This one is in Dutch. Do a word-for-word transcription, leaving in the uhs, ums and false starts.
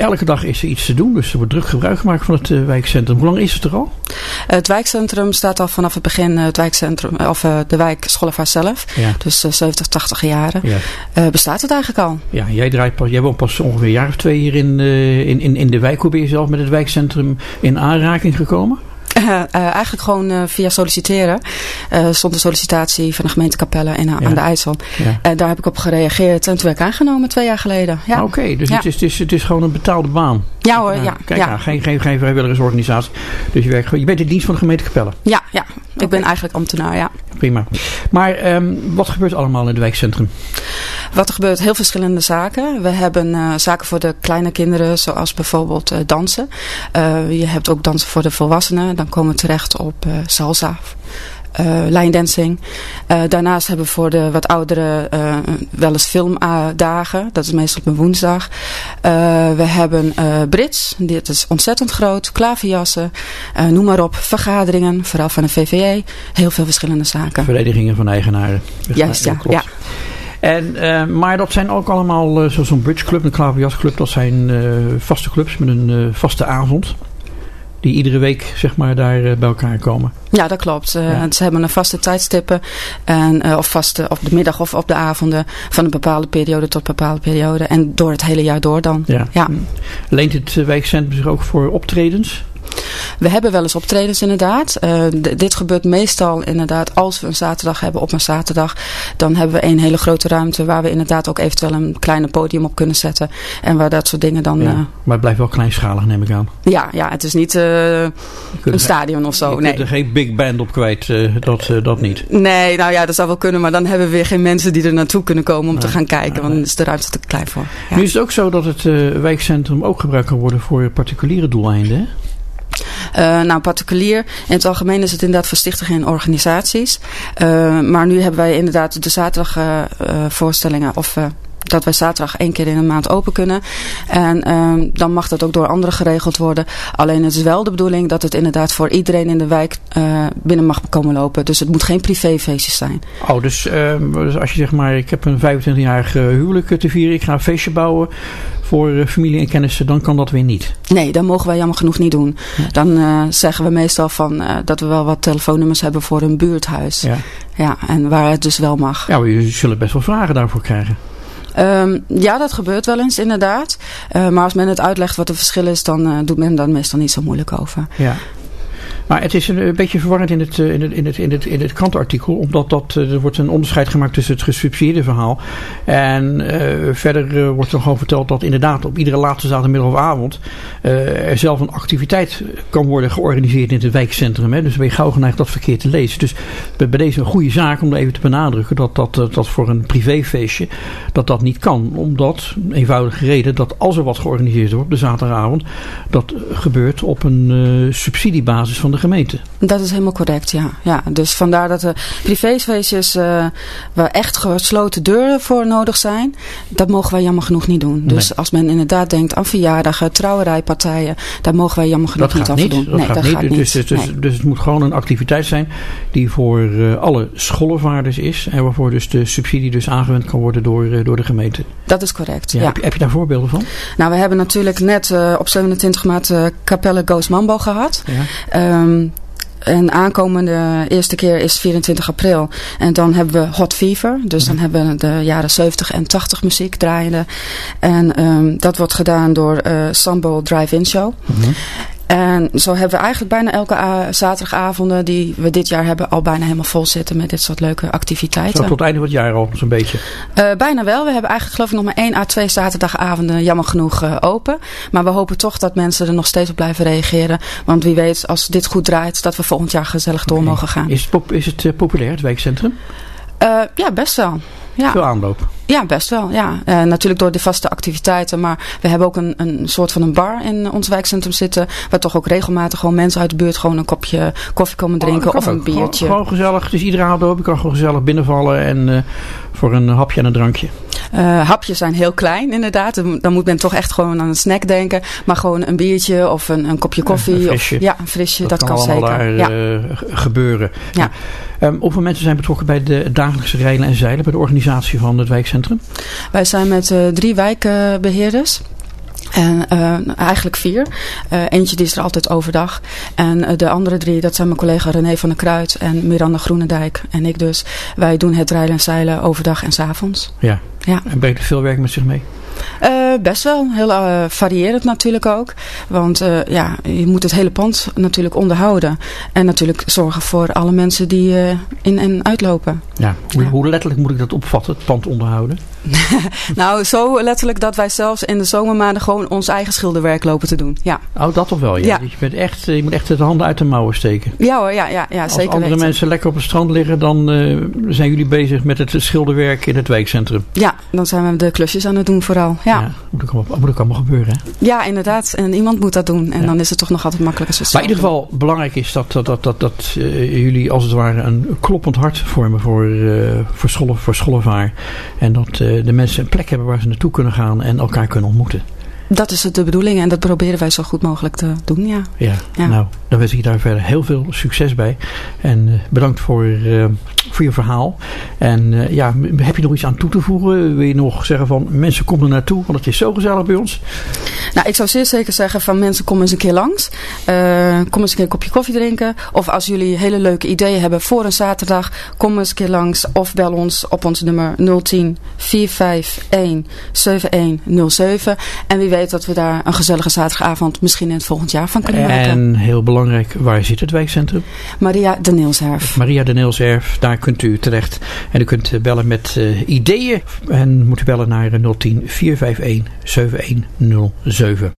elke dag is er iets te doen. Dus er wordt druk gebruik gemaakt van het uh, wijkcentrum. Hoe lang is het er al? Het wijkcentrum staat al vanaf het begin, het wijkcentrum, of uh, de wijk Schollevaar zelf. Ja. Dus uh, zeventig, tachtig jaren. Ja. Uh, bestaat het eigenlijk al. Ja, jij, draait pas, jij woont pas ongeveer een jaar of twee hier in, uh, in, in, in de wijk. Hoe ben je zelf met het wijkcentrum in aanraking gekomen? Uh, uh, eigenlijk gewoon uh, via solliciteren. Uh, stond een sollicitatie van de gemeente Capelle in, uh, ja. aan de IJssel. Ja. En uh, daar heb ik op gereageerd en toen werd ik aangenomen twee jaar geleden. Ja. Oké, okay, dus ja. het, is, het, is, het is gewoon een betaalde baan. Ja hoor, ja. Uh, kijk, ja. Nou, geen, geen, geen vrijwilligersorganisatie. Dus je, werkt, je bent in dienst van de gemeente Capelle? Ja, ja. ik okay. ben eigenlijk ambtenaar, ja. Prima. Maar um, wat gebeurt allemaal in het wijkcentrum? Wat er gebeurt, heel verschillende zaken. We hebben uh, zaken voor de kleine kinderen, zoals bijvoorbeeld uh, dansen. Uh, je hebt ook dansen voor de volwassenen. Dan komen we terecht op uh, salsa, uh, line dancing. Uh, daarnaast hebben we voor de wat ouderen uh, wel eens filmdagen. Dat is meestal op een woensdag. Uh, we hebben uh, Brits, dit is ontzettend groot. Klaverjassen, uh, noem maar op. Vergaderingen, vooral van de V V E. Heel veel verschillende zaken. Verenigingen van eigenaren. Juist, ja. ja. En, uh, maar dat zijn ook allemaal, uh, zoals een bridge club, een klaverjasclub, dat zijn uh, vaste clubs met een uh, vaste avond. Die iedere week zeg maar daar uh, bij elkaar komen. Ja, dat klopt. Uh, ja. Ze hebben een vaste tijdstippen. En, uh, of vaste op de middag of op de avonden. Van een bepaalde periode tot een bepaalde periode. En door het hele jaar door dan. Ja. Ja. Leent het uh, wijkcentrum zich ook voor optredens? We hebben wel eens optredens inderdaad. Uh, d- dit gebeurt meestal inderdaad als we een zaterdag hebben op een zaterdag. Dan hebben we een hele grote ruimte waar we inderdaad ook eventueel een kleine podium op kunnen zetten. En waar dat soort dingen dan... Ja, uh, maar het blijft wel kleinschalig, neem ik aan. Ja, ja het is niet uh, een stadion of zo. Je nee. kunt er geen big band op kwijt, uh, dat, uh, dat niet. Nee, nou ja, dat zou wel kunnen. Maar dan hebben we weer geen mensen die er naartoe kunnen komen om nee, te gaan kijken. Nee, want dan is de ruimte te klein voor. Ja. Nu is het ook zo dat het uh, wijkcentrum ook gebruikt kan worden voor particuliere doeleinden, hè? Uh, nou, particulier. In het algemeen is het inderdaad voor stichtingen en organisaties. Uh, maar nu hebben wij inderdaad de zaterdag uh, uh, voorstellingen of... Uh, dat wij zaterdag één keer in een maand open kunnen. En um, dan mag dat ook door anderen geregeld worden. Alleen het is wel de bedoeling dat het inderdaad voor iedereen in de wijk uh, binnen mag komen lopen. Dus het moet geen privéfeestjes zijn. Oh, dus, uh, dus als je zegt maar, ik heb een vijfentwintigjarig huwelijk te vieren. Ik ga een feestje bouwen voor uh, familie en kennissen. Dan kan dat weer niet. Nee, dat mogen wij jammer genoeg niet doen. Ja. Dan uh, zeggen we meestal van uh, dat we wel wat telefoonnummers hebben voor een buurthuis. Ja. Ja, en waar het dus wel mag. Ja, maar jullie zullen best wel vragen daarvoor krijgen. Um, ja, dat gebeurt wel eens inderdaad. Uh, maar als men het uitlegt wat het verschil is, dan uh, doet men daar meestal niet zo moeilijk over. Ja. Maar het is een, een beetje verwarrend in het, in het, in het, in het, in het krantenartikel. Omdat dat, er wordt een onderscheid gemaakt tussen het gesubsidieerde verhaal. En uh, verder uh, wordt er gewoon verteld dat inderdaad op iedere laatste zaterdagmiddag of avond uh, er zelf een activiteit kan worden georganiseerd in het wijkcentrum. Hè. Dus dan ben je gauw geneigd dat verkeerd te lezen. Dus bij, bij deze een goede zaak om even te benadrukken dat dat, dat, dat voor een privéfeestje dat dat niet kan. Omdat, eenvoudige reden, dat als er wat georganiseerd wordt op de zaterdagavond, dat gebeurt op een uh, subsidiebasis van de gemeente. Dat is helemaal correct, ja. ja dus vandaar dat de privéfeestjes uh, waar echt gesloten deuren voor nodig zijn, dat mogen wij jammer genoeg niet doen. Dus nee. Als men inderdaad denkt aan verjaardagen, trouwerijpartijen, daar mogen wij jammer genoeg dat niet over doen. Dat nee, gaat dat niet. gaat Dus, niet. Dus, dus, nee. dus het moet gewoon een activiteit zijn die voor uh, alle schoolvaarders is en waarvoor dus de subsidie dus aangewend kan worden door, uh, door de gemeente. Dat is correct, ja. ja. Heb, heb je daar voorbeelden van? Nou, we hebben natuurlijk net uh, op zevenentwintig maart uh, Capelle Goes Mambo gehad. Ja. Um, En aankomende eerste keer is vierentwintig april. En dan hebben we Hot Fever. Dus dan hebben we de jaren zeventig en tachtig muziek draaiende. En um, dat wordt gedaan door uh, Sambo Drive-In Show. Mm-hmm. En zo hebben we eigenlijk bijna elke a- zaterdagavonden die we dit jaar hebben al bijna helemaal vol zitten met dit soort leuke activiteiten. Zo tot het einde van het jaar al zo'n beetje? Uh, bijna wel. We hebben eigenlijk geloof ik nog maar één à twee zaterdagavonden jammer genoeg uh, open. Maar we hopen toch dat mensen er nog steeds op blijven reageren. Want wie weet als dit goed draait dat we volgend jaar gezellig door okay. mogen gaan. Is het, pop- is het uh, populair, het wijkcentrum? Uh, ja, best wel. Ja. Veel aanloop? Ja, best wel. Ja. Uh, natuurlijk door de vaste activiteiten. Maar we hebben ook een, een soort van een bar in ons wijkcentrum zitten. Waar toch ook regelmatig gewoon mensen uit de buurt gewoon een kopje koffie komen drinken. Oh, of een biertje. Gewoon, gewoon gezellig. Dus iedere avond open. Je kan gewoon gezellig binnenvallen. En uh, voor een hapje en een drankje. Uh, hapjes zijn heel klein inderdaad. Dan moet men toch echt gewoon aan een snack denken. Maar gewoon een biertje of een, een kopje koffie. Een frisje. Of, ja, een frisje. Dat, dat kan, kan zeker. Daar, ja. uh, gebeuren. Ja. Um, hoeveel mensen zijn betrokken bij de dagelijkse rijden en zeilen. Bij de organisatie van het wijkcentrum? Wij zijn met uh, drie wijkbeheerders. En uh, eigenlijk vier. Uh, eentje die is er altijd overdag. En uh, de andere drie, dat zijn mijn collega René van der Kruid en Miranda Groenendijk en ik dus. Wij doen het rijden en zeilen overdag en 's avonds. Ja. Ja. En brengt er veel werk met zich mee? Uh, best wel. Heel uh, variërend natuurlijk ook. Want uh, ja, je moet het hele pand natuurlijk onderhouden. En natuurlijk zorgen voor alle mensen die uh, in en uitlopen. Ja. Hoe, ja. hoe letterlijk moet ik dat opvatten, het pand onderhouden? Nou, zo letterlijk dat wij zelfs in de zomermaanden gewoon ons eigen schilderwerk lopen te doen. Ja. Oh, dat toch wel? Ja. Ja. Je, bent echt, je moet echt de handen uit de mouwen steken. Ja hoor, ja, ja, ja Als zeker andere weten. mensen lekker op het strand liggen, dan uh, zijn jullie bezig met het schilderwerk in het wijkcentrum. Ja, dan zijn we de klusjes aan het doen vooral. Ja, ja moet, ook allemaal, moet ook allemaal gebeuren, hè? Ja, inderdaad. En iemand moet dat doen. En ja. dan is het toch nog altijd makkelijk als het Maar in ieder geval belangrijk is dat, dat, dat, dat, dat uh, jullie als het ware een kloppend hart vormen voor, uh, voor, school, voor schoolvaar. En dat uh, de mensen een plek hebben waar ze naartoe kunnen gaan en elkaar kunnen ontmoeten. Dat is de bedoeling en dat proberen wij zo goed mogelijk te doen, ja. Ja, ja. Nou, dan wens ik je daar verder heel veel succes bij. En uh, bedankt voor, uh, voor je verhaal. En uh, ja, heb je nog iets aan toe te voegen? Wil je nog zeggen van mensen kom er naartoe, want het is zo gezellig bij ons? Nou, ik zou zeer zeker zeggen van mensen kom eens een keer langs. Uh, kom eens een keer een kopje koffie drinken. Of als jullie hele leuke ideeën hebben voor een zaterdag, kom eens een keer langs. Of bel ons op ons nummer nul tien, vier vijf een, zeven een nul zeven. En wie weet dat we daar een gezellige zaterdagavond misschien in het volgend jaar van kunnen maken. En heel belangrijk, waar zit het wijkcentrum? Maria de Neelserf. Maria de Neelserf, daar kunt u terecht. En u kunt bellen met uh, ideeën. En moet u bellen naar nul tien, vier vijf een, zeven een nul zeven.